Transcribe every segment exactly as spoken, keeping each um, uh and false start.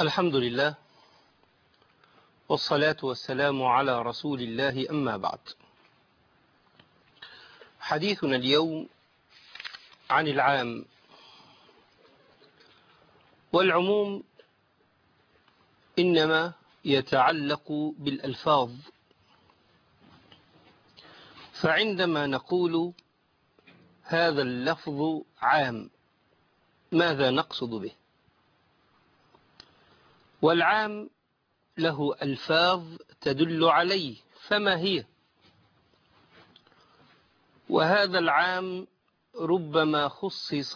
الحمد لله والصلاة والسلام على رسول الله، أما بعد. حديثنا اليوم عن العام. والعموم إنما يتعلق بالألفاظ، فعندما نقول هذا اللفظ عام ماذا نقصد به؟ والعام له ألفاظ تدل عليه، فما هي؟ وهذا العام ربما خصص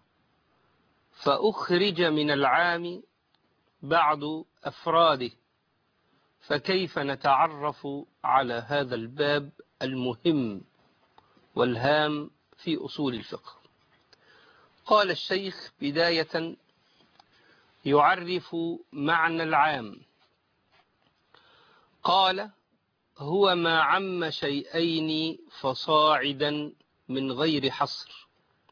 فأخرج من العام بعض أفراده، فكيف نتعرف على هذا الباب المهم والهام في أصول الفقه؟ قال الشيخ بداية يعرف معنى العام، قال: هو ما عم شيئين فصاعدا من غير حصر.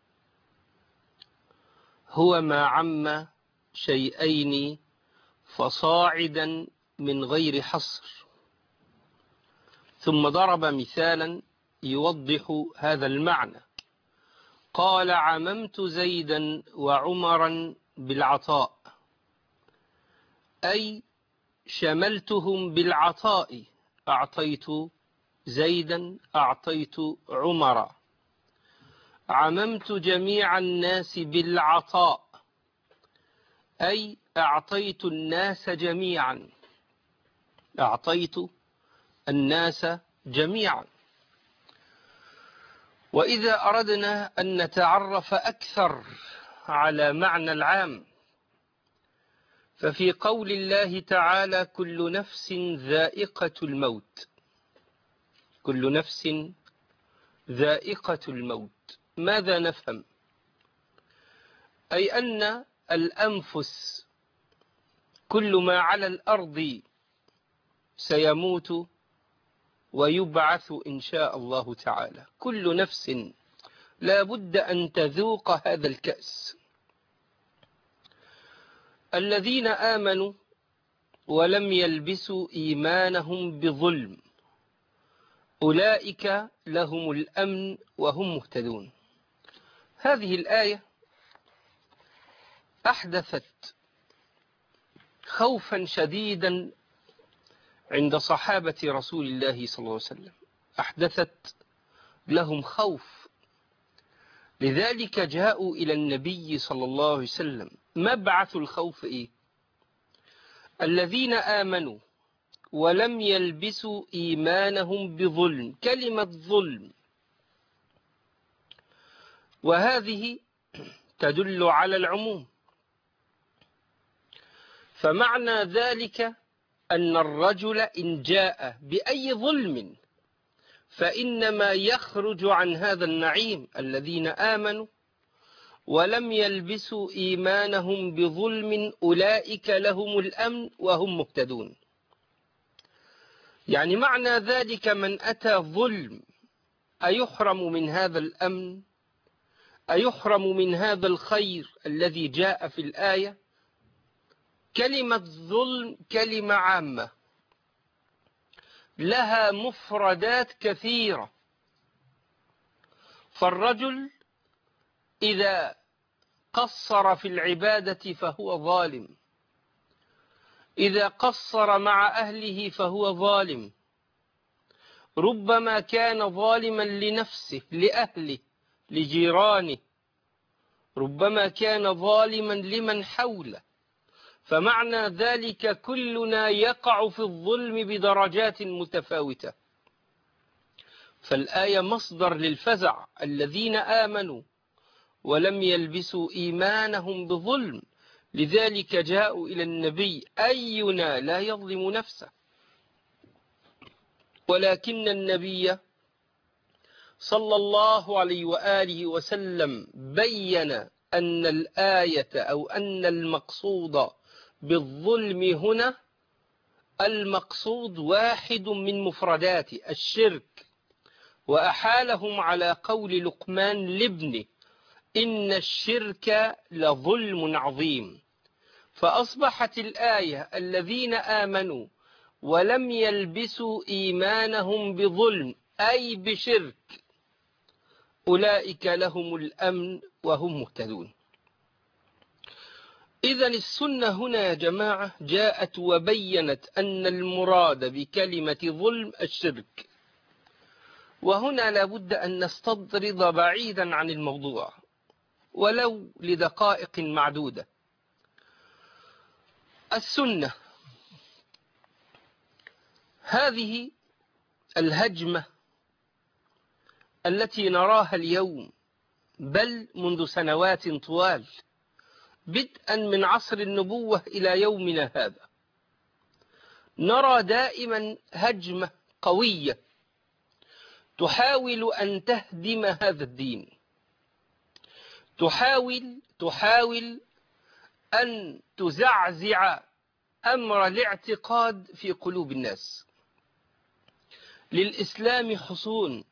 هو ما عم شيئين فصاعدا من غير حصر. ثم ضرب مثالا يوضح هذا المعنى، قال: عممت زيدا وعمرا بالعطاء، أي شملتهم بالعطاء، أعطيت زيدا أعطيت عمرا. عممت جميع الناس بالعطاء، أي أعطيت الناس جميعا أعطيت الناس جميعا. وإذا أردنا أن نتعرف أكثر على معنى العام، ففي قول الله تعالى: كل نفس ذائقة الموت. كل نفس ذائقة الموت، ماذا نفهم؟ أي أن الأنفس كل ما على الأرض سيموت ويبعث إن شاء الله تعالى. كل نفس لا بد أن تذوق هذا الكأس. الذين آمنوا ولم يلبسوا إيمانهم بظلم أولئك لهم الأمن وهم مهتدون. هذه الآية أحدثت خوفا شديدا عند صحابة رسول الله صلى الله عليه وسلم، أحدثت لهم خوف، لذلك جاءوا إلى النبي صلى الله عليه وسلم. مبعث الخوف إيه؟ الذين آمنوا ولم يلبسوا إيمانهم بظلم. كلمة ظلم وهذه تدل على العموم، فمعنى ذلك أن الرجل إن جاء بأي ظلم فإنما يخرج عن هذا النعيم. الذين آمنوا ولم يلبسوا إيمانهم بظلم أولئك لهم الأمن وهم مهتدون. يعني معنى ذلك من أتى ظلم أيحرم من هذا الأمن؟ أيحرم من هذا الخير الذي جاء في الآية؟ كلمة ظلم كلمة عامة لها مفردات كثيرة. فالرجل إذا قصر في العبادة فهو ظالم، إذا قصر مع أهله فهو ظالم. ربما كان ظالما لنفسه، لأهله، لجيرانه، ربما كان ظالما لمن حوله. فمعنى ذلك كلنا يقع في الظلم بدرجات متفاوتة. فالآية مصدر للفزع. الذين آمنوا ولم يلبسوا إيمانهم بظلم، لذلك جاءوا إلى النبي: أينا لا يظلم نفسه؟ ولكن النبي صلى الله عليه وآله وسلم بين أن الآية أو أن المقصود بالظلم هنا المقصود واحد من مفردات الشرك، وأحالهم على قول لقمان لابنه: إن الشرك لظلم عظيم. فأصبحت الآية الذين آمنوا ولم يلبسوا إيمانهم بظلم أي بشرك أولئك لهم الأمن وهم مهتدون. إذن السنة هنا يا جماعة جاءت وبينت أن المراد بكلمة ظلم الشرك. وهنا لابد أن نستطرد بعيدا عن الموضوع ولو لدقائق معدودة. السنة هذه الهجمة التي نراها اليوم بل منذ سنوات طوال بدءا من عصر النبوة إلى يومنا هذا، نرى دائما هجمة قوية تحاول أن تهدم هذا الدين، تحاول تحاول أن تزعزع أمر الاعتقاد في قلوب الناس. للإسلام حصون،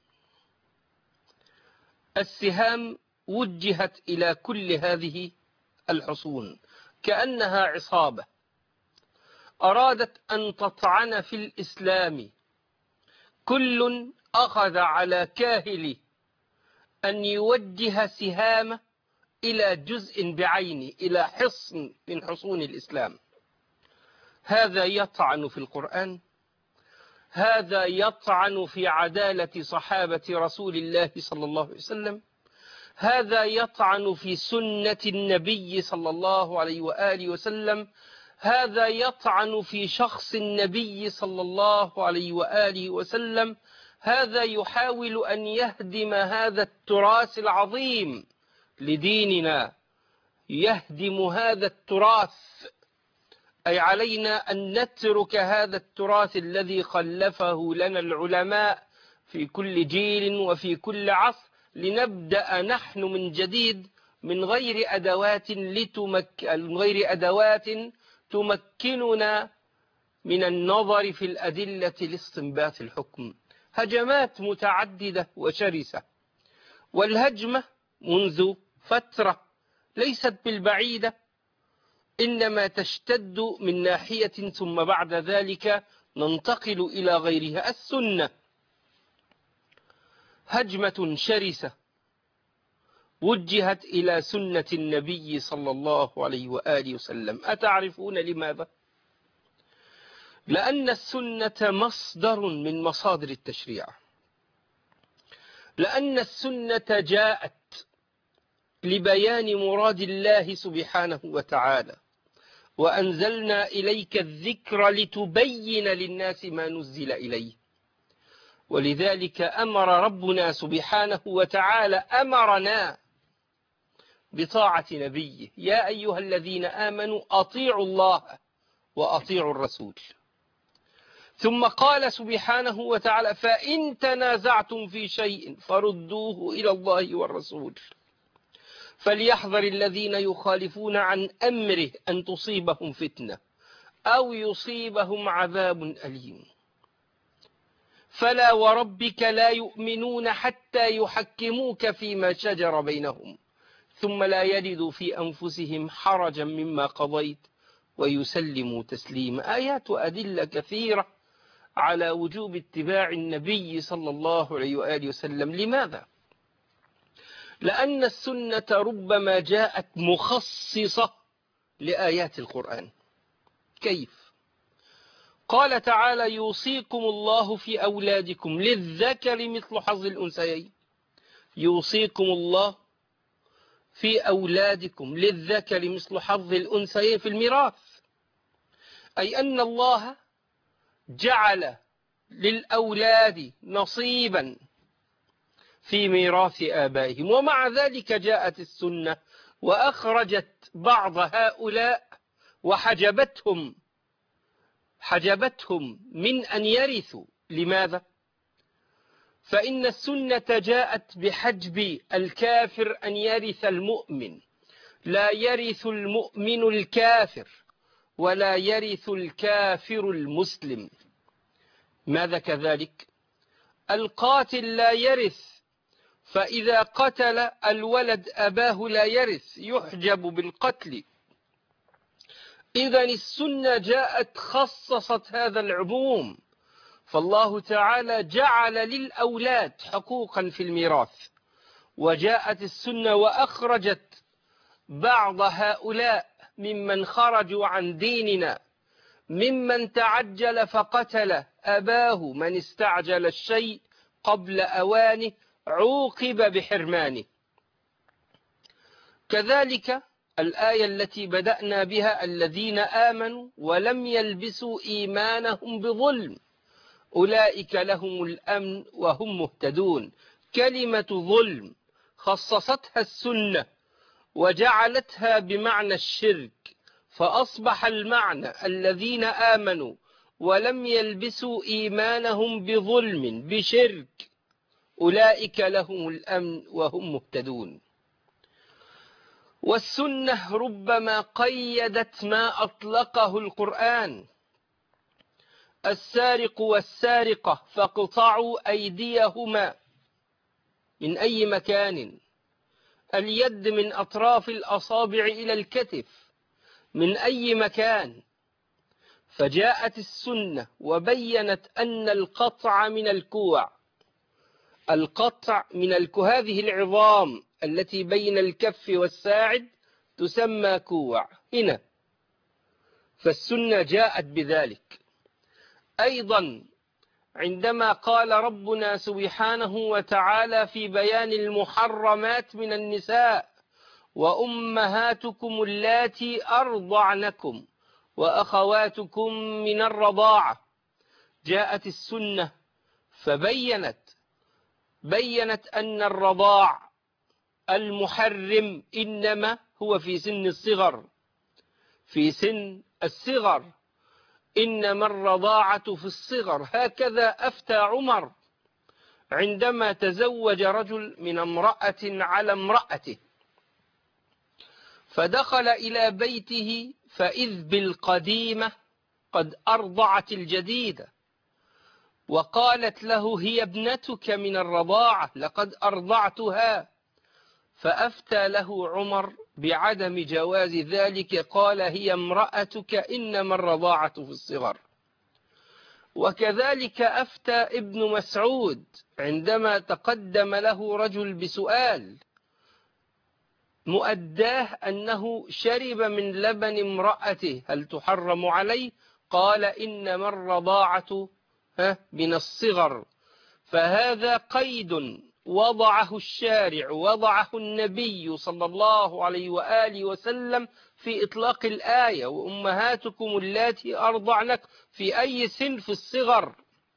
السهام وجهت إلى كل هذه الحصون كأنها عصابة أرادت أن تطعن في الإسلام. كل أخذ على كاهل أن يوجه سهامه إلى جزء بعينه، إلى حصن من حصون الإسلام. هذا يطعن في القرآن، هذا يطعن في عدالة صحابة رسول الله صلى الله عليه وسلم، هذا يطعن في سنة النبي صلى الله عليه وآله وسلم، هذا يطعن في شخص النبي صلى الله عليه وآله وسلم، هذا يحاول أن يهدم هذا التراث العظيم لديننا، يهدم هذا التراث. أي علينا أن نترك هذا التراث الذي خلفه لنا العلماء في كل جيل وفي كل عصر، لنبدأ نحن من جديد من غير أدوات لتمك... من غير أدوات تمكننا من النظر في الأدلة لاستنباط الحكم. هجمات متعددة وشرسة، والهجمة منذ فترة ليست بالبعيدة إنما تشتد من ناحية، ثم بعد ذلك ننتقل إلى غيرها. السنة هجمة شرسة وجهت إلى سنة النبي صلى الله عليه وآله وسلم. أتعرفون لماذا؟ لأن السنة مصدر من مصادر التشريع، لأن السنة جاءت لبيان مراد الله سبحانه وتعالى، وأنزلنا إليك الذكر لتبين للناس ما نزل إليه. ولذلك أمر ربنا سبحانه وتعالى أمرنا بطاعة نبيه: يا أيها الذين آمنوا أطيعوا الله وأطيعوا الرسول. ثم قال سبحانه وتعالى: فإن تنازعتم في شيء فردوه إلى الله والرسول فليحذر الذين يخالفون عن أمره أن تصيبهم فتنة أو يصيبهم عذاب أليم. فلا وربك لا يؤمنون حتى يحكموك فيما شجر بينهم ثم لا يجدوا في أنفسهم حرجا مما قضيت ويسلموا تسليما. آيات وأدلة كثيرة على وجوب اتباع النبي صلى الله عليه وآله وسلم. لماذا؟ لأن السنة ربما جاءت مخصصة لآيات القرآن. كيف؟ قال تعالى: يوصيكم الله في أولادكم للذكر مثل حظ الأنثيين. يوصيكم الله في أولادكم للذكر مثل حظ الأنثيين في الميراث، أي أن الله جعل للأولاد نصيبا في ميراث آبائهم. ومع ذلك جاءت السنة وأخرجت بعض هؤلاء وحجبتهم حجبتهم من أن يرثوا. لماذا؟ فإن السنة جاءت بحجب الكافر أن يرث المؤمن، لا يرث المؤمن الكافر ولا يرث الكافر المسلم. ماذا كذلك؟ القاتل لا يرث، فإذا قتل الولد أباه لا يرث، يحجب بالقتل. إذن السنة جاءت خصصت هذا العموم، فالله تعالى جعل للأولاد حقوقا في الميراث، وجاءت السنة وأخرجت بعض هؤلاء ممن خرجوا عن ديننا، ممن تعجل فقتل أباه، من استعجل الشيء قبل أوانه عوقب بحرمانه. كذلك الآية التي بدأنا بها: الذين آمنوا ولم يلبسوا إيمانهم بظلم أولئك لهم الأمن وهم مهتدون. كلمة ظلم خصصتها السنة وجعلتها بمعنى الشرك، فأصبح المعنى الذين آمنوا ولم يلبسوا إيمانهم بظلم بشرك أولئك لهم الأمن وهم مهتدون. والسنة ربما قيدت ما أطلقه القرآن: السارق والسارقة فاقطعوا أيديهما، من أي مكان؟ اليد من أطراف الأصابع إلى الكتف، من أي مكان؟ فجاءت السنة وبينت أن القطع من الكوع، القطع من الكوع، هذه العظام التي بين الكف والساعد تسمى كوع هنا، فالسنة جاءت بذلك. أيضا عندما قال ربنا سبحانه وتعالى في بيان المحرمات من النساء: وأمهاتكم اللاتي أرضعنكم وأخواتكم من الرضاعة، جاءت السنة فبينت بينت أن الرضاع المحرم إنما هو في سن الصغر، في سن الصغر، إنما الرضاعة في الصغر. هكذا أفتى عمر عندما تزوج رجل من امرأة على امرأته، فدخل إلى بيته فإذ بالقديمة قد أرضعت الجديدة، وقالت له: هي ابنتك من الرضاعة، لقد أرضعتها. فأفتى له عمر بعدم جواز ذلك، قال: هي امرأتك، إنما الرضاعة في الصغر. وكذلك أفتى ابن مسعود عندما تقدم له رجل بسؤال مؤداه أنه شرب من لبن امرأته، هل تحرم عليه؟ قال: إنما الرضاعة من الصغر. فهذا قيد وضعه الشارع، وضعه النبي صلى الله عليه وآله وسلم في إطلاق الآية: وأمهاتكم اللاتي أرضعنك، في أي سن؟ في الصغر.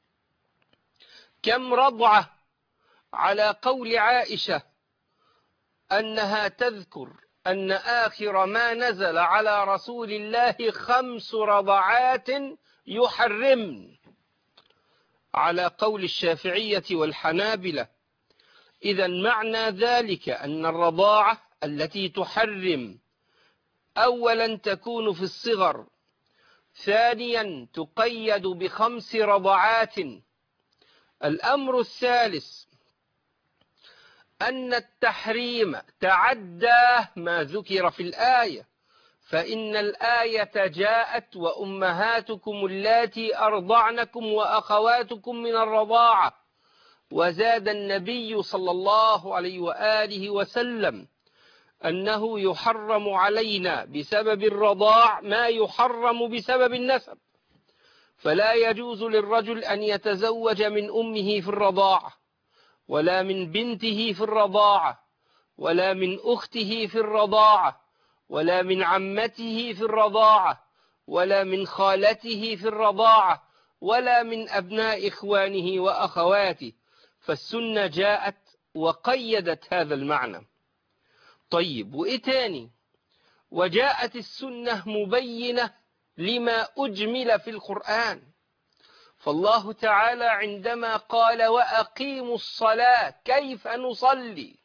كم رضعة؟ على قول عائشة أنها تذكر أن آخر ما نزل على رسول الله خمس رضعات يحرمن، على قول الشافعية والحنابلة. إذا معنى ذلك أن الرضاعة التي تحرم أولا تكون في الصغر، ثانيا تقيد بخمس رضعات. الأمر الثالث أن التحريم تعدى ما ذكر في الآية، فإن الآية جاءت: وأمهاتكم اللاتي أرضعنكم وأخواتكم من الرضاعة، وزاد النبي صلى الله عليه وآله وسلم أنه يحرم علينا بسبب الرضاع ما يحرم بسبب النسب، فلا يجوز للرجل أن يتزوج من أمه في الرضاعة، ولا من بنته في الرضاعة، ولا من أخته في الرضاعة، ولا من عمته في الرضاعة، ولا من خالته في الرضاعة، ولا من أبناء إخوانه وأخواته. فالسنة جاءت وقيدت هذا المعنى. طيب، وإيه تاني؟ وجاءت السنة مبينة لما أجمل في القرآن، فالله تعالى عندما قال: وأقيموا الصلاة، كيف نصلي؟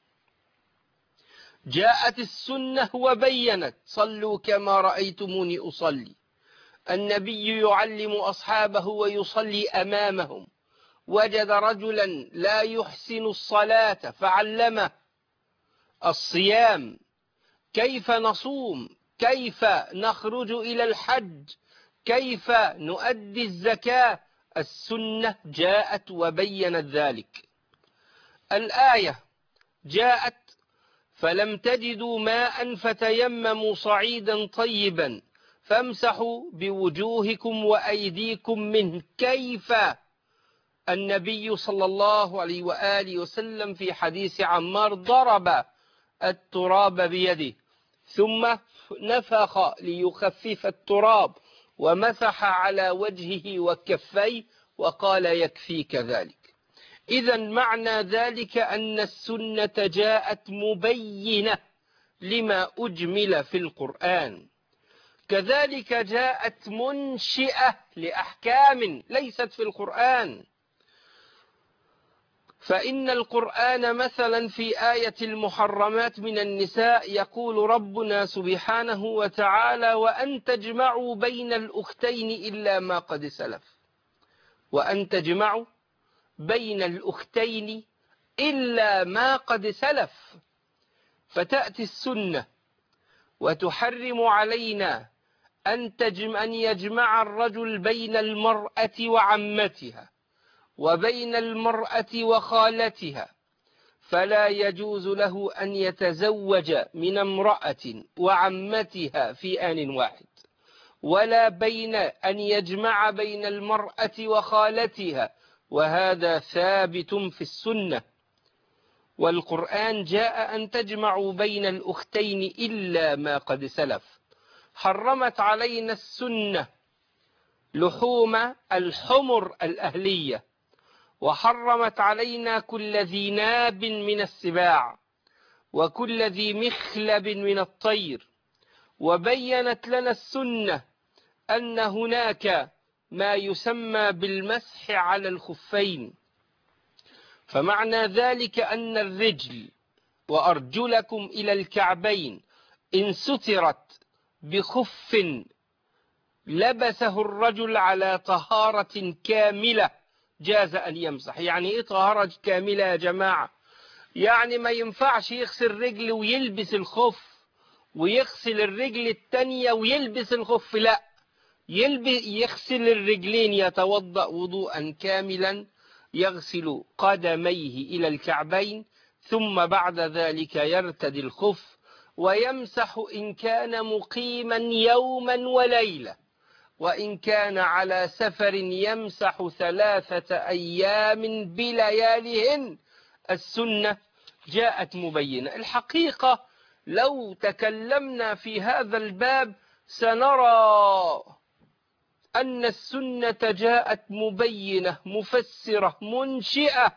جاءت السنة وبينت: صلوا كما رأيتموني أصلي. النبي يعلم أصحابه ويصلي أمامهم، وجد رجلا لا يحسن الصلاة فعلمه. الصيام، كيف نصوم؟ كيف نخرج إلى الحج، كيف نؤدي الزكاة. السنة جاءت وبينت ذلك. الآية جاءت فلم تجدوا ماء فتيمموا صعيدا طيبا فامسحوا بوجوهكم وأيديكم منه. كيف النبي صلى الله عليه وآله وسلم في حديث عمار ضرب التراب بيده ثم نفخ ليخفف التراب ومسح على وجهه وكفيه وقال يكفيك ذلك. إذا معنى ذلك أن السنة جاءت مبينة لما أجمل في القرآن، كذلك جاءت منشئة لأحكام ليست في القرآن. فإن القرآن مثلا في آية المحرمات من النساء يقول ربنا سبحانه وتعالى وأن تجمعوا بين الأختين إلا ما قد سلف، وأن تجمعوا بين الأختين إلا ما قد سلف. فتأتي السنة وتحرم علينا أن, تجمع أن يجمع الرجل بين المرأة وعمتها وبين المرأة وخالتها، فلا يجوز له أن يتزوج من امرأة وعمتها في آن واحد، ولا بين أن يجمع بين المرأة وخالتها، وهذا ثابت في السنة. والقرآن جاء أن تجمعوا بين الأختين إلا ما قد سلف. حرمت علينا السنة لحوم الحمر الأهلية، وحرمت علينا كل ذي ناب من السباع وكل ذي مخلب من الطير، وبينت لنا السنة أن هناك ما يسمى بالمسح على الخفين. فمعنى ذلك أن الرجل وأرجلكم إلى الكعبين إن سترت بخف لبسه الرجل على طهارة كاملة جاز أن يمسح. يعني إيه طهارة كاملة يا جماعة؟ يعني ما ينفعش يغسل رجل ويلبس الخف ويغسل الرجل التانية ويلبس الخف، لا، يغسل الرجلين، يتوضأ وضوءا كاملا، يغسل قدميه إلى الكعبين، ثم بعد ذلك يرتدي الخف ويمسح إن كان مقيما يوما وليلة، وإن كان على سفر يمسح ثلاثة أيام بلياليهن. السنة جاءت مبينة. الحقيقة لو تكلمنا في هذا الباب سنرى أن السنة جاءت مبينة مفسرة منشئة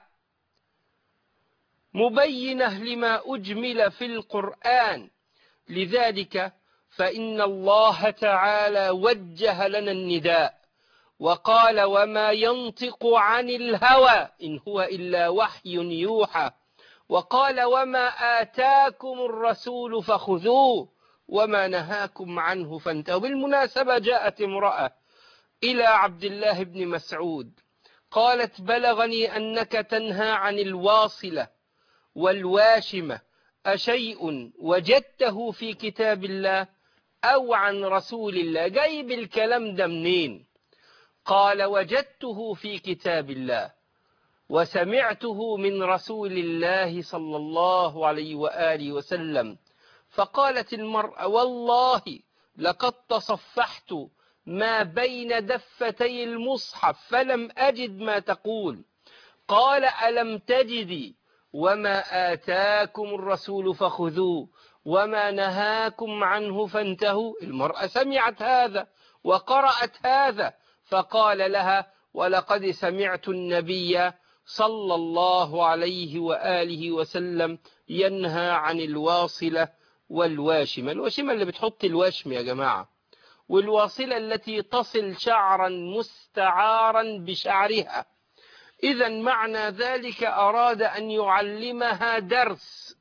مبينة لما أجمل في القرآن. لذلك فإن الله تعالى وجه لنا النداء وقال وما ينطق عن الهوى إن هو إلا وحي يوحى، وقال وما آتاكم الرسول فخذوه وما نهاكم عنه فانتهوا. بالمناسبة جاءت امرأة إلى عبد الله بن مسعود قالت بلغني أنك تنهى عن الواصلة والواشمة، أشيء وجدته في كتاب الله أو عن رسول الله؟ جايب الكلام ده منين؟ قال وجدته في كتاب الله وسمعته من رسول الله صلى الله عليه وآله وسلم. فقالت المرأة والله لقد تصفحت ما بين دفتي المصحف فلم أجد ما تقول. قال ألم تجدي وما آتاكم الرسول فخذوه وما نهاكم عنه فانتهوا؟ المرأة سمعت هذا وقرأت هذا، فقال لها ولقد سمعت النبي صلى الله عليه وآله وسلم ينهى عن الواصلة والواشمة. الواشمة اللي بتحط الوشم يا جماعة، والواصلة التي تصل شعرا مستعارا بشعرها. إذا معنى ذلك أراد أن يعلمها درس،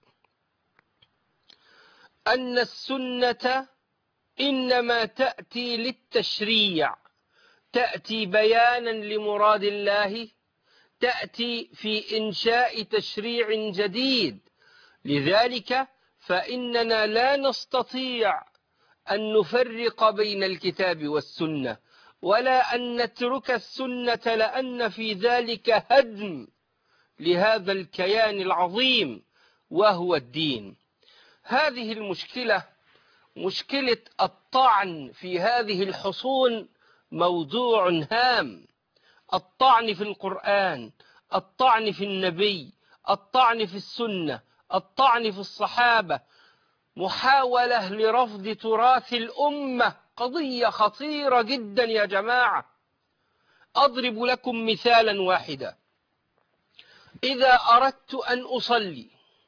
أن السنة إنما تأتي للتشريع، تأتي بيانا لمراد الله، تأتي في إنشاء تشريع جديد. لذلك فإننا لا نستطيع أن نفرق بين الكتاب والسنة ولا أن نترك السنة، لأن في ذلك هدم لهذا الكيان العظيم وهو الدين. هذه المشكلة، مشكلة الطعن في هذه الحصون، موضوع هام. الطعن في القرآن، الطعن في النبي، الطعن في السنة، الطعن في الصحابة، محاولة لرفض تراث الأمة، قضية خطيرة جدا يا جماعة. أضرب لكم مثالا واحدا. إذا أردت أن أصلي،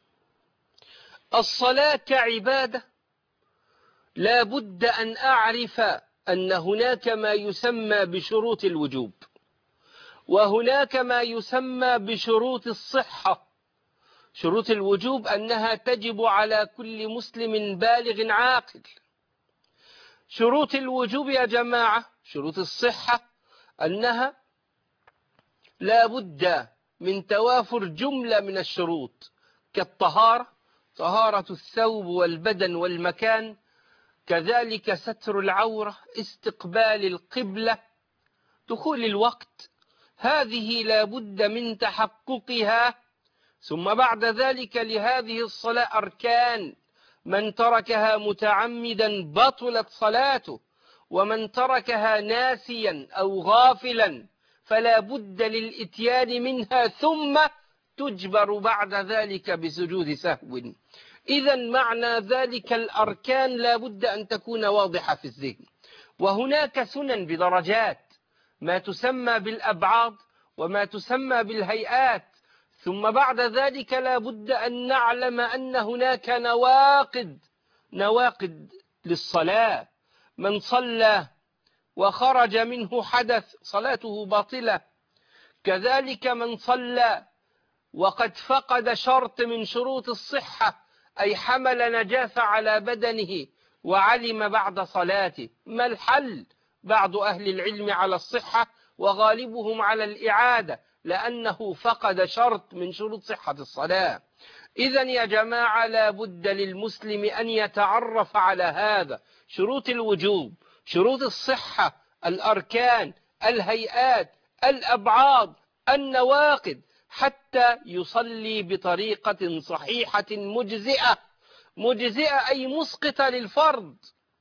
الصلاة كعبادة لا بد أن أعرف أن هناك ما يسمى بشروط الوجوب، وهناك ما يسمى بشروط الصحة. شروط الوجوب أنها تجب على كل مسلم بالغ عاقل. شروط الوجوب يا جماعة، شروط الصحة أنها لا بد من توافر جملة من الشروط، كالطهارة، طهارة الثوب والبدن والمكان، كذلك ستر العورة، استقبال القبلة، دخول الوقت، هذه لا بد من تحققها. ثم بعد ذلك لهذه الصلاة أركان، من تركها متعمدا بطلت صلاته، ومن تركها ناسيا أو غافلا فلا بد للإتيان منها، ثم تجبر بعد ذلك بسجود سهو. إذا معنى ذلك الأركان لا بد أن تكون واضحة في الذهن. وهناك سنن بدرجات، ما تسمى بالأبعاد وما تسمى بالهيئات. ثم بعد ذلك لا بد أن نعلم أن هناك نواقض، نواقض للصلاة. من صلى وخرج منه حدث صلاته باطلة، كذلك من صلى وقد فقد شرط من شروط الصحة، أي حمل نجاسة على بدنه وعلم بعد صلاته. ما الحل؟ بعض أهل العلم على الصحة وغالبهم على الإعادة، لأنه فقد شرط من شروط صحة الصلاة. إذن يا جماعة لا بد للمسلم أن يتعرف على هذا، شروط الوجوب، شروط الصحة، الأركان، الهيئات، الأبعاد، النواقض، حتى يصلي بطريقة صحيحة مجزئة. مجزئة أي مسقطة للفرض.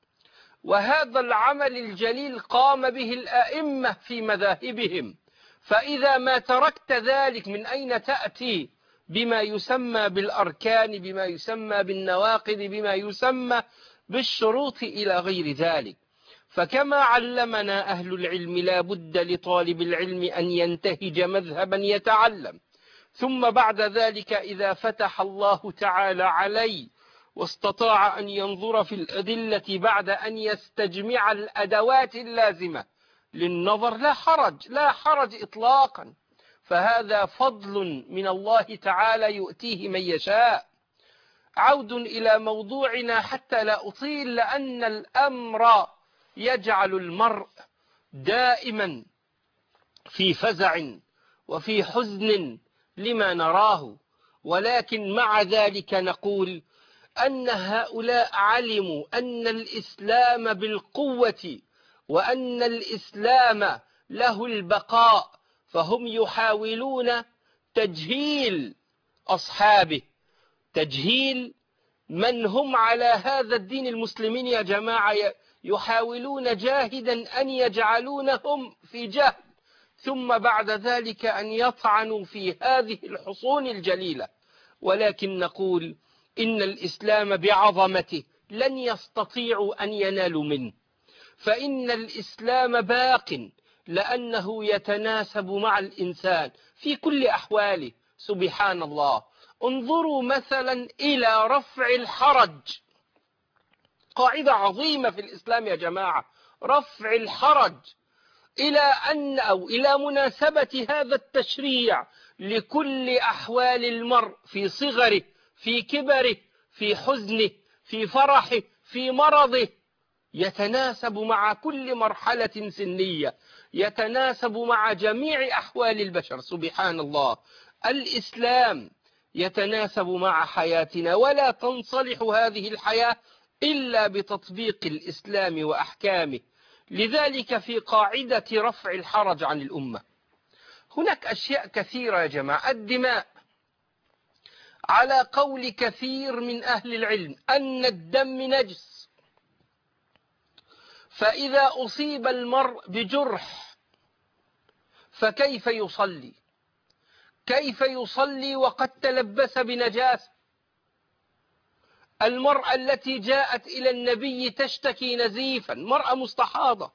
وهذا العمل الجليل قام به الأئمة في مذاهبهم. فإذا ما تركت ذلك، من أين تأتي بما يسمى بالأركان، بما يسمى بالنواقض، بما يسمى بالشروط إلى غير ذلك؟ فكما علمنا أهل العلم لا بد لطالب العلم أن ينتهج مذهبا يتعلم، ثم بعد ذلك إذا فتح الله تعالى عليه واستطاع أن ينظر في الأدلة بعد أن يستجمع الأدوات اللازمة للنظر، لا حرج، لا حرج إطلاقا، فهذا فضل من الله تعالى يؤتيه من يشاء. عود إلى موضوعنا حتى لا أطيل، لأن الأمر يجعل المرء دائما في فزع وفي حزن لما نراه. ولكن مع ذلك نقول أن هؤلاء علموا أن الإسلام بالقوة وأن الإسلام له البقاء، فهم يحاولون تجهيل أصحابه، تجهيل من هم على هذا الدين. المسلمين يا جماعة يحاولون جاهدا أن يجعلونهم في جهل، ثم بعد ذلك أن يطعنوا في هذه الحصون الجليلة. ولكن نقول إن الإسلام بعظمته لن يستطيعوا أن ينالوا منه، فإن الإسلام باق، لأنه يتناسب مع الإنسان في كل أحواله. سبحان الله، انظروا مثلا إلى رفع الحرج، قاعدة عظيمة في الإسلام يا جماعة، رفع الحرج، إلى أن أو إلى مناسبة هذا التشريع لكل أحوال المرء، في صغره، في كبره، في حزنه، في فرحه، في مرضه، يتناسب مع كل مرحلة سنية، يتناسب مع جميع أحوال البشر. سبحان الله، الإسلام يتناسب مع حياتنا، ولا تنصلح هذه الحياة إلا بتطبيق الإسلام وأحكامه. لذلك في قاعدة رفع الحرج عن الأمة هناك أشياء كثيرة يا جماعة. الدماء، على قول كثير من أهل العلم أن الدم نجس، فإذا أصيب المرء بجرح فكيف يصلي؟ كيف يصلي وقد تلبس بنجاسة؟ المرأة التي جاءت إلى النبي تشتكي نزيفا، مرأة مستحاضة،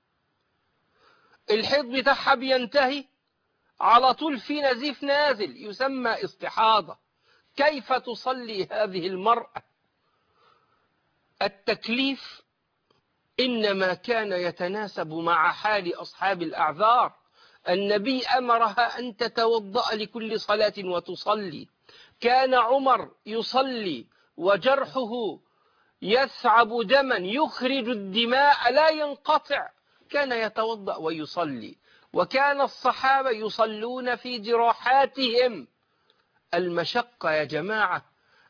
الحيض بتاعها بينتهي على طول في نزيف نازل يسمى استحاضة، كيف تصلي هذه المرأة؟ التكليف إنما كان يتناسب مع حال أصحاب الأعذار. النبي أمرها أن تتوضأ لكل صلاة وتصلي. كان عمر يصلي وجرحه يسعب دما يخرج الدماء لا ينقطع، كان يتوضأ ويصلي. وكان الصحابة يصلون في جراحاتهم. المشقة يا جماعة،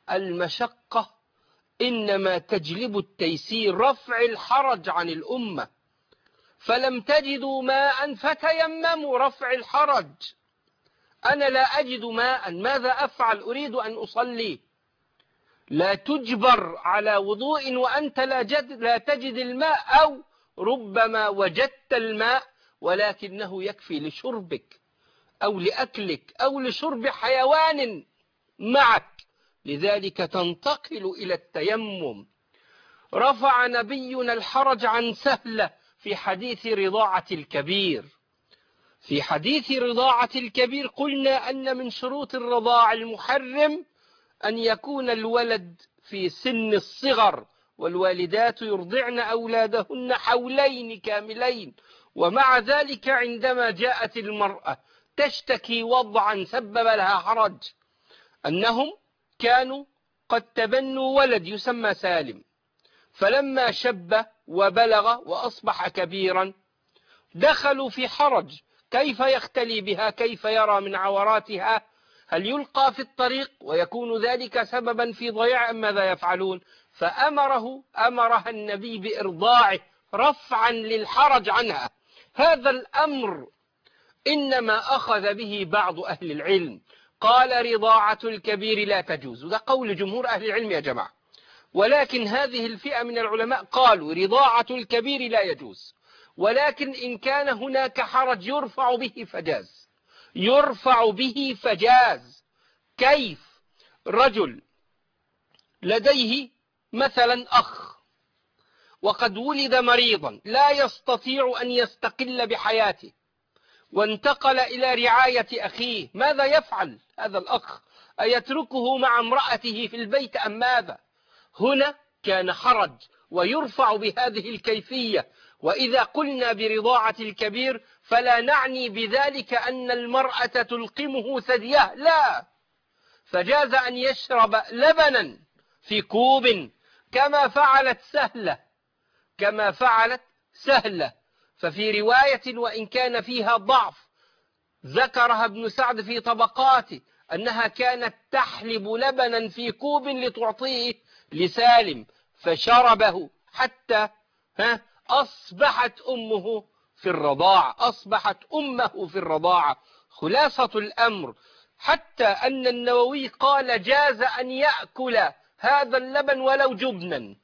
المشقة إنما تجلب التيسير، رفع الحرج عن الأمة. فلم تجدوا ماء فتيمموا، رفع الحرج. أنا لا أجد ماء، ماذا أفعل؟ أريد أن أصلي. لا تجبر على وضوء وأنت لا, جد لا تجد الماء، أو ربما وجدت الماء ولكنه يكفي لشربك أو لأكلك أو لشرب حيوان معك، لذلك تنتقل إلى التيمم. رفع نبينا الحرج عن سهلة في حديث رضاعة الكبير. في حديث رضاعة الكبير قلنا أن من شروط الرضاع المحرم أن يكون الولد في سن الصغر، والوالدات يرضعن أولادهن حولين كاملين. ومع ذلك عندما جاءت المرأة تشتكي وضعا سبب لها حرج، أنهم كانوا قد تبنوا ولد يسمى سالم، فلما شب وبلغ وأصبح كبيرا دخلوا في حرج، كيف يختلي بها؟ كيف يرى من عوراتها؟ هل يلقى في الطريق ويكون ذلك سببا في ضياع؟ ماذا يفعلون؟ فأمره أمرها النبي بإرضاعه رفعا للحرج عنها. هذا الأمر إنما أخذ به بعض أهل العلم، قال رضاعة الكبير لا تجوز، وده قول جمهور أهل العلم يا جماعة. ولكن هذه الفئة من العلماء قالوا رضاعة الكبير لا يجوز، ولكن إن كان هناك حرج يرفع به فجاز، يرفع به فجاز. كيف؟ رجل لديه مثلا أخ وقد ولد مريضا لا يستطيع أن يستقل بحياته، وانتقل إلى رعاية أخيه، ماذا يفعل هذا الأخ؟ أيتركه مع امرأته في البيت أم ماذا؟ هنا كان حرج ويرفع بهذه الكيفية. وإذا قلنا برضاعة الكبير فلا نعني بذلك أن المرأة تلقمه ثديها، لا، فجاز أن يشرب لبنا في كوب كما فعلت سهلة، كما فعلت سهلة. ففي رواية وإن كان فيها ضعف ذكرها ابن سعد في طبقاته أنها كانت تحلب لبنا في كوب لتعطيه لسالم، فشربه حتى ها أصبحت أمه في الرضاعة، أصبحت أمه في الرضاعة. خلاصة الأمر حتى أن النووي قال جاز أن يأكل هذا اللبن ولو جبنا،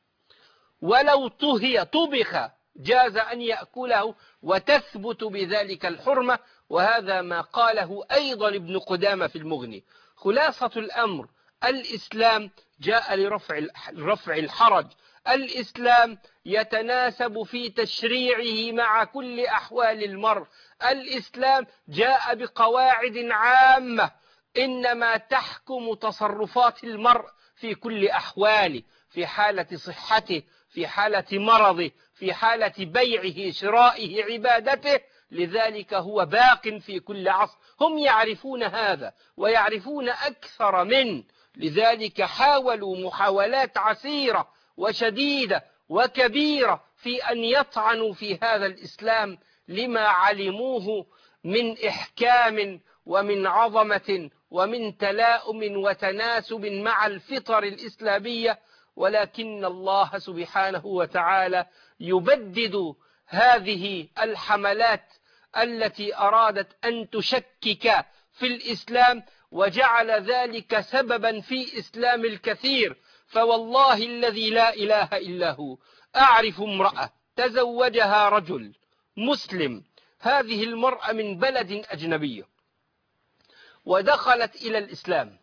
ولو طهي طبخ جاز أن يأكله وتثبت بذلك الحرمة. وهذا ما قاله أيضا ابن قدامة في المغني. خلاصة الأمر الإسلام جاء لرفع رفع الحرج. الإسلام يتناسب في تشريعه مع كل أحوال المرء. الإسلام جاء بقواعد عامة إنما تحكم تصرفات المرء في كل أحواله، في حالة صحته، في حالة مرضه، في حالة بيعه، شرائه، عبادته. لذلك هو باق في كل عصر. هم يعرفون هذا ويعرفون أكثر منه، لذلك حاولوا محاولات عسيرة وشديدة وكبيرة في أن يطعنوا في هذا الإسلام لما علموه من إحكام ومن عظمة ومن تلاؤم وتناسب مع الفطر الإسلامية. ولكن الله سبحانه وتعالى يبدد هذه الحملات التي أرادت أن تشكك في الإسلام، وجعل ذلك سببا في إسلام الكثير. فوالله الذي لا إله إلا هو أعرف امرأة تزوجها رجل مسلم، هذه المرأة من بلد أجنبي، ودخلت إلى الإسلام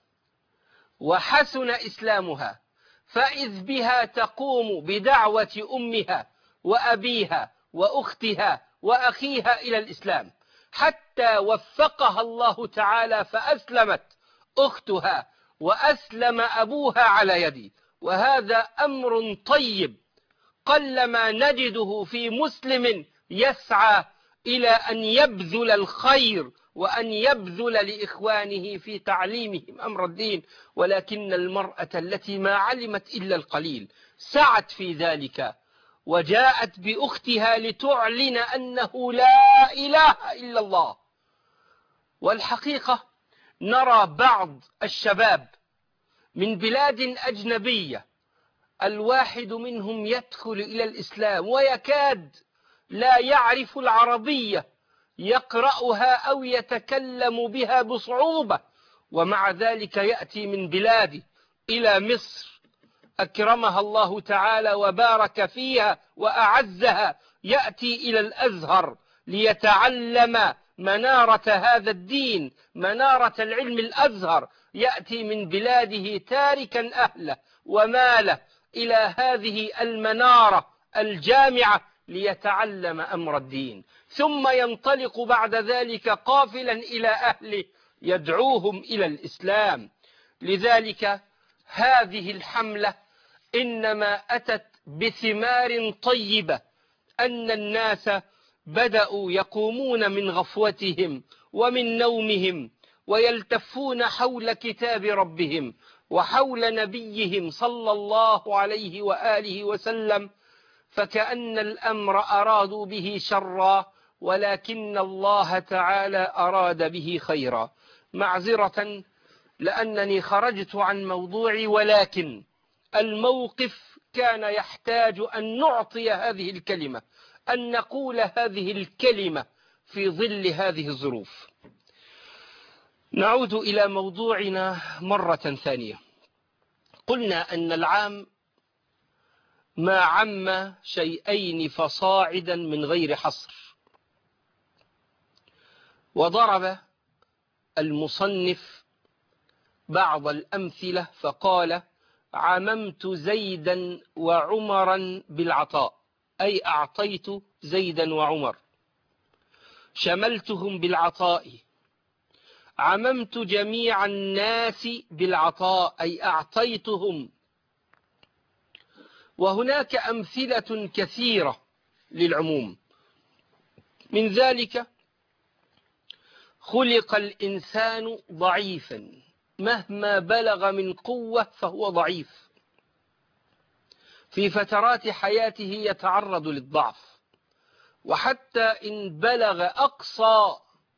وحسن إسلامها، فإذ بها تقوم بدعوة أمها وأبيها وأختها وأخيها إلى الإسلام، حتى وفقها الله تعالى فأسلمت أختها وأسلم أبوها على يدي. وهذا أمر طيب قلما نجده في مسلم يسعى إلى أن يبذل الخير وأن يبذل لإخوانه في تعليمهم أمر الدين، ولكن المرأة التي ما علمت إلا القليل سعت في ذلك، وجاءت بأختها لتعلن أنه لا إله إلا الله. والحقيقة نرى بعض الشباب من بلاد أجنبية الواحد منهم يدخل إلى الإسلام ويكاد لا يعرف العربية، يقرأها أو يتكلم بها بصعوبة، ومع ذلك يأتي من بلاده إلى مصر أكرمها الله تعالى وبارك فيها وأعزها، يأتي إلى الأزهر ليتعلم منارة هذا الدين، منارة العلم الأزهر، يأتي من بلاده تاركا أهله وماله إلى هذه المنارة الجامعة ليتعلم أمر الدين، ثم ينطلق بعد ذلك قافلا إلى أهله يدعوهم إلى الإسلام. لذلك هذه الحملة إنما أتت بثمار طيبة، أن الناس بدأوا يقومون من غفوتهم ومن نومهم ويلتفون حول كتاب ربهم وحول نبيهم صلى الله عليه وآله وسلم، فكأن الأمر أرادوا به شرا، ولكن الله تعالى أراد به خيرا. معذرة لأنني خرجت عن موضوعي، ولكن الموقف كان يحتاج أن نعطي هذه الكلمة، أن نقول هذه الكلمة في ظل هذه الظروف. نعود إلى موضوعنا مرة ثانية. قلنا أن العام ما عم شيئين فصاعدا من غير حصر، وضرب المصنف بعض الأمثلة فقال: عممت زيدا وعمرا بالعطاء، أي أعطيت زيدا وعمر، شملتهم بالعطاء، عممت جميع الناس بالعطاء، أي أعطيتهم. وهناك أمثلة كثيرة للعموم، من ذلك: خلق الإنسان ضعيفا، مهما بلغ من قوة فهو ضعيف، في فترات حياته يتعرض للضعف، وحتى إن بلغ أقصى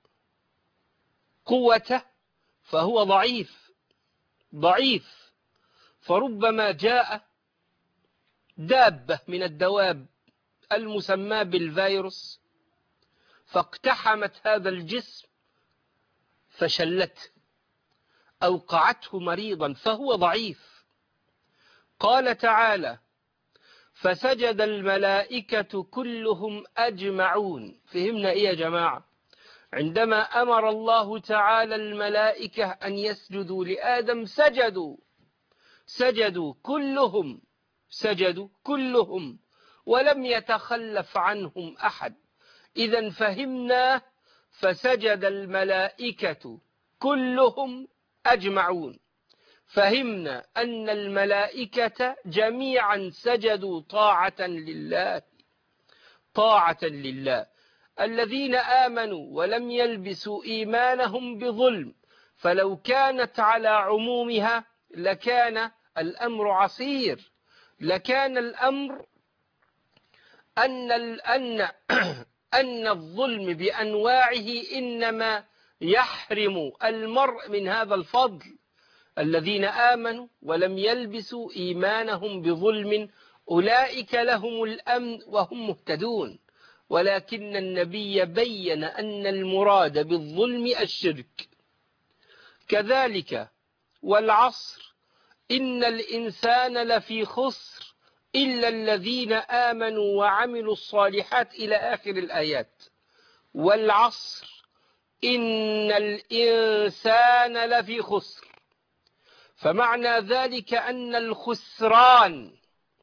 قوته فهو ضعيف ضعيف فربما جاء دابة من الدواب المسمى بالفيروس فاقتحمت هذا الجسم فشلته، أوقعته مريضا فهو ضعيف. قال تعالى: فسجد الملائكة كلهم أجمعون. فهمنا إيه يا جماعة؟ عندما أمر الله تعالى الملائكة أن يسجدوا لآدم سجدوا سجدوا كلهم سجدوا كلهم ولم يتخلف عنهم أحد. إذن فهمنا فسجد الملائكة كلهم أجمعون، فهمنا أن الملائكة جميعا سجدوا طاعة لله طاعة لله الذين آمنوا ولم يلبسوا إيمانهم بظلم. فلو كانت على عمومها لكان الأمر عسير، لكان الأمر أن أن أن الظلم بأنواعه إنما يحرم المرء من هذا الفضل الذين آمنوا ولم يلبسوا إيمانهم بظلم أولئك لهم الأمن وهم مهتدون، ولكن النبي بين أن المراد بالظلم الشرك. كذلك والعصر إن الإنسان لفي خسر إلا الذين آمنوا وعملوا الصالحات إلى آخر الآيات. والعصر إن الإنسان لفي خسر، فمعنى ذلك أن الخسران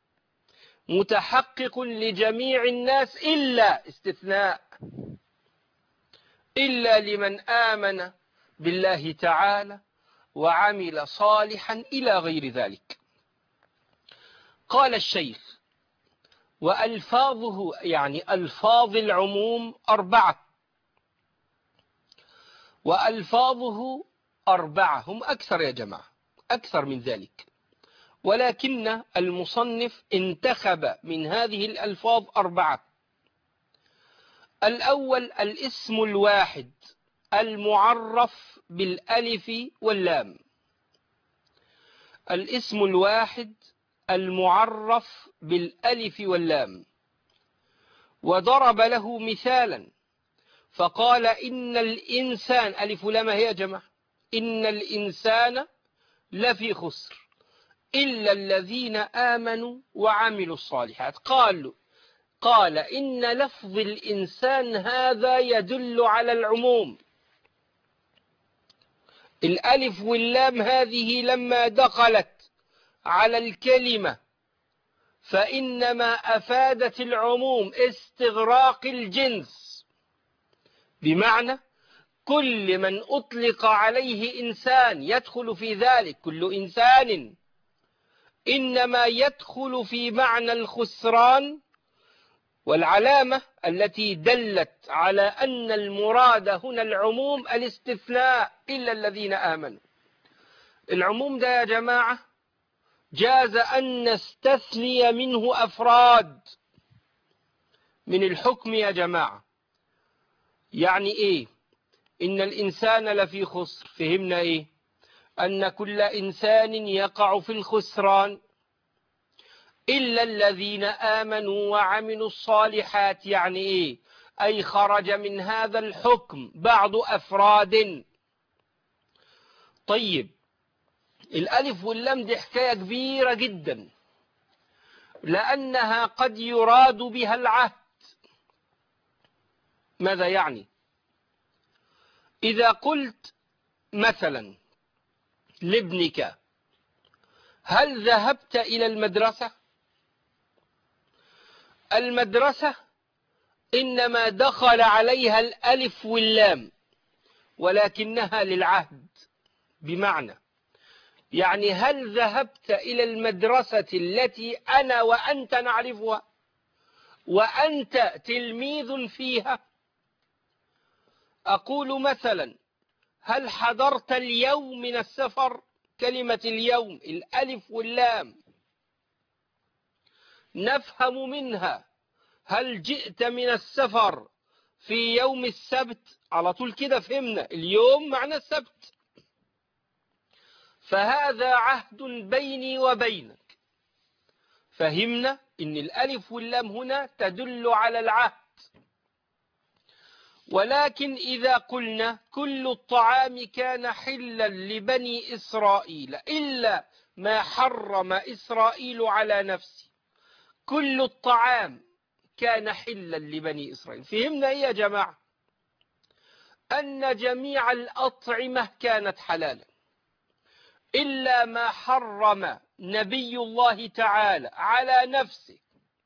متحقق لجميع الناس إلا استثناء، إلا لمن آمن بالله تعالى وعمل صالحا إلى غير ذلك. قال الشيخ: وألفاظه يعني ألفاظ العموم أربعة، وألفاظه أربعة، هم أكثر يا جماعة، أكثر من ذلك، ولكن المصنف انتخب من هذه الألفاظ أربعة. الأول الاسم الواحد المعرف بالألف واللام، الاسم الواحد المعرف بالألف واللام، وضرب له مثالا فقال: إن الإنسان، ألف لام هي يا جماعة، إن الإنسان لفي خسر إلا الذين آمنوا وعملوا الصالحات. قالوا قال إن لفظ الإنسان هذا يدل على العموم. الألف واللام هذه لما دخلت على الكلمة فإنما أفادت العموم، استغراق الجنس، بمعنى كل من أطلق عليه إنسان يدخل في ذلك، كل إنسان، إنما يدخل في معنى الخسران. والعلامة التي دلت على أن المراد هنا العموم الاستثناء إلا الذين آمنوا. العموم ده يا جماعة جاز أن نستثني منه أفراد من الحكم يا جماعة. يعني إيه؟ إن الإنسان لفي خسر، فهمنا إيه؟ أن كل إنسان يقع في الخسران إلا الذين آمنوا وعملوا الصالحات. يعني إيه؟ أي خرج من هذا الحكم بعض أفراد. طيب، الألف واللام دي حكاية كبيرة جدا، لأنها قد يراد بها العهد. ماذا يعني؟ إذا قلت مثلا لابنك: هل ذهبت إلى المدرسة؟ المدرسة إنما دخل عليها الألف واللام، ولكنها للعهد، بمعنى يعني هل ذهبت إلى المدرسة التي أنا وأنت نعرفها وأنت تلميذ فيها؟ أقول مثلا: هل حضرت اليوم من السفر؟ كلمة اليوم الألف واللام نفهم منها هل جئت من السفر في يوم السبت؟ على طول كده فهمنا اليوم معنى السبت، فهذا عهد بيني وبينك. فهمنا إن الألف واللام هنا تدل على العهد. ولكن إذا قلنا كل الطعام كان حلا لبني إسرائيل إلا ما حرم إسرائيل على نفسه، كل الطعام كان حلا لبني إسرائيل، فهمنا إيه يا جماعة؟ أن جميع الأطعمة كانت حلالا إلا ما حرم نبي الله تعالى على نفسه.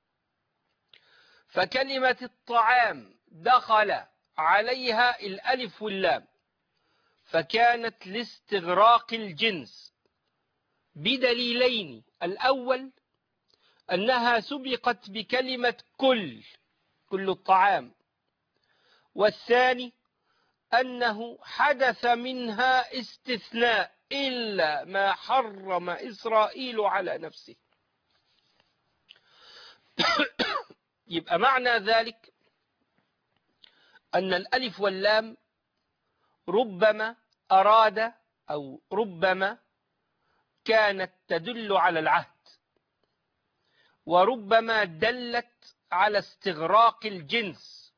فكلمة الطعام دخل عليها الألف واللام، فكانت لاستغراق الجنس بدليلين: الأول أنها سبقت بكلمة كل، كل الطعام، والثاني أنه حدث منها استثناء إلا ما حرم إسرائيل على نفسه. يبقى معنى ذلك أن الألف واللام ربما أراد أو ربما كانت تدل على العهد، وربما دلت على استغراق الجنس.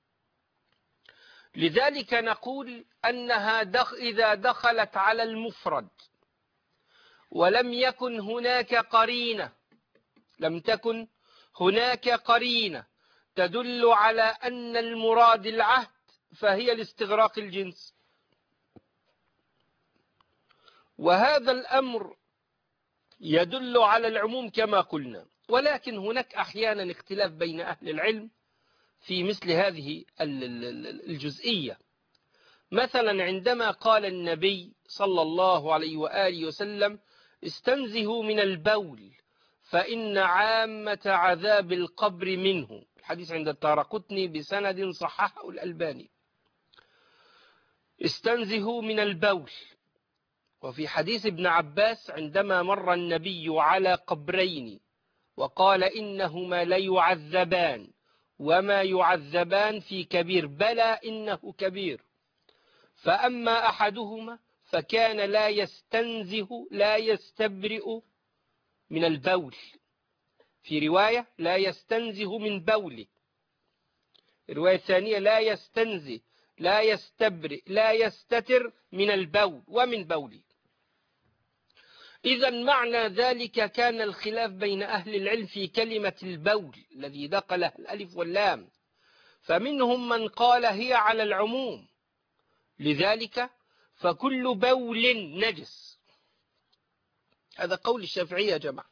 لذلك نقول أنها دخ إذا دخلت على المفرد ولم يكن هناك قرينة لم تكن هناك قرينة تدل على أن المراد العهد فهي لاستغراق الجنس. وهذا الأمر يدل على العموم كما قلنا، ولكن هناك أحيانا اختلاف بين أهل العلم في مثل هذه الجزئية. مثلا عندما قال النبي صلى الله عليه وآله وسلم استنزهوا من البول فإن عامة عذاب القبر منه، الحديث عند الدارقطني بسند صححه الألباني، استنزهوا من البول. وفي حديث ابن عباس عندما مر النبي على قبرين وقال إنهما ليعذبان وما يعذبان في كبير، بلى إنه كبير، فأما أحدهما فكان لا يستنزه لا يستبرئ من البول، في رواية لا يستنزه من بوله، الرواية الثانية لا يستنزه لا يستبرئ لا يستتر من البول ومن بوله. إذا معنى ذلك كان الخلاف بين أهل العلم في كلمة البول الذي دخله الألف واللام، فمنهم من قال هي على العموم، لذلك فكل بول نجس، هذا قول الشافعية يا جماعة.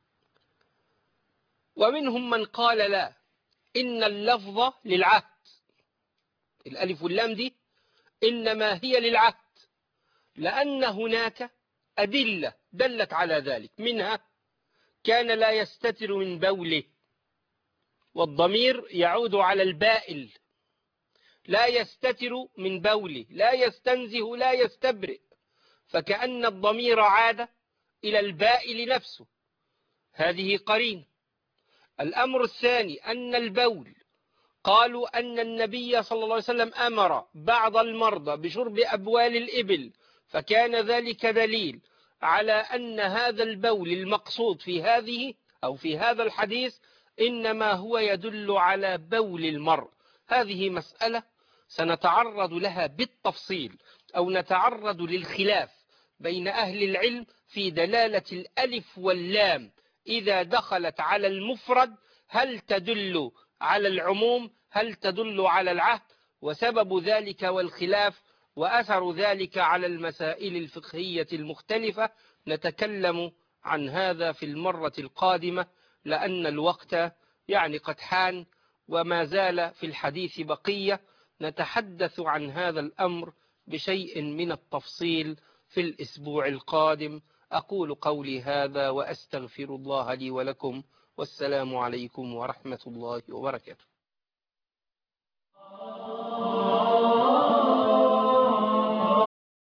ومنهم من قال لا، إن اللفظ للعهد، الألف واللام دي إنما هي للعهد، لأن هناك أدلة دلت على ذلك، منها كان لا يستتر من بوله، والضمير يعود على البائل، لا يستتر من بوله لا يستنزه لا يستبرئ، فكأن الضمير عاد إلى البائل نفسه، هذه قرينة. الأمر الثاني أن البول قالوا أن النبي صلى الله عليه وسلم أمر بعض المرضى بشرب أبوال الإبل، فكان ذلك دليل على أن هذا البول المقصود في هذه أو في هذا الحديث إنما هو يدل على بول المرء. هذه مسألة سنتعرض لها بالتفصيل، أو نتعرض للخلاف بين أهل العلم في دلالة الألف واللام إذا دخلت على المفرد، هل تدل على العموم هل تدل على العهد، وسبب ذلك والخلاف وأثر ذلك على المسائل الفقهية المختلفة. نتكلم عن هذا في المرة القادمة، لأن الوقت يعني قد حان وما زال في الحديث بقية، نتحدث عن هذا الأمر بشيء من التفصيل في الأسبوع القادم. أقول قولي هذا وأستغفر الله لي ولكم، والسلام عليكم ورحمة الله وبركاته.